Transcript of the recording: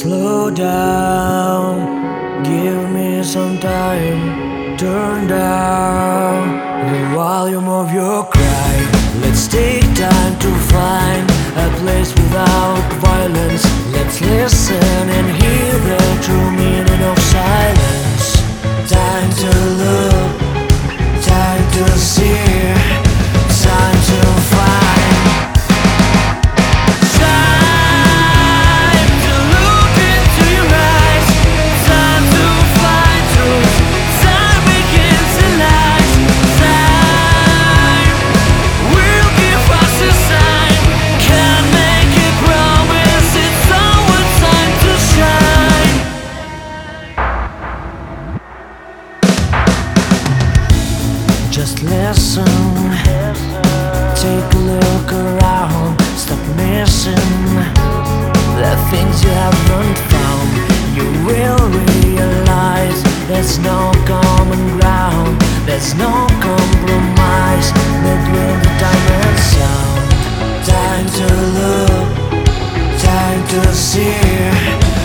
Slow down, give me some time. Turn down the volume of your cry. Let's take time to find a place without violence. Let's listen and hear the true meaning of silence. Time to look, time to see, time to find. Just listen, take a look around. Stop missing the things you haven't found. You will realize there's no common ground. There's no compromise between the time and sound. Time to look, time to see.